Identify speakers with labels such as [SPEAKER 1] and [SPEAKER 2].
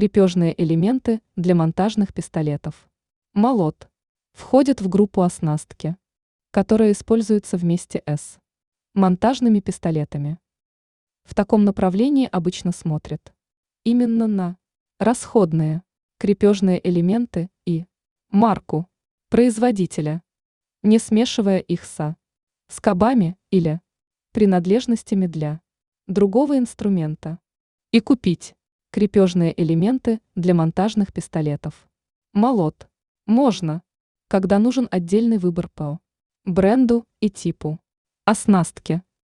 [SPEAKER 1] Крепежные элементы для монтажных пистолетов. Молот. Входит в группу оснастки, которая используется вместе с монтажными пистолетами. В таком направлении обычно смотрят именно на расходные крепежные элементы и марку производителя, не смешивая их со скобами или принадлежностями для другого инструмента. И купить крепежные элементы для монтажных пистолетов. Молот. Можно, когда нужен отдельный выбор по бренду и типу оснастки.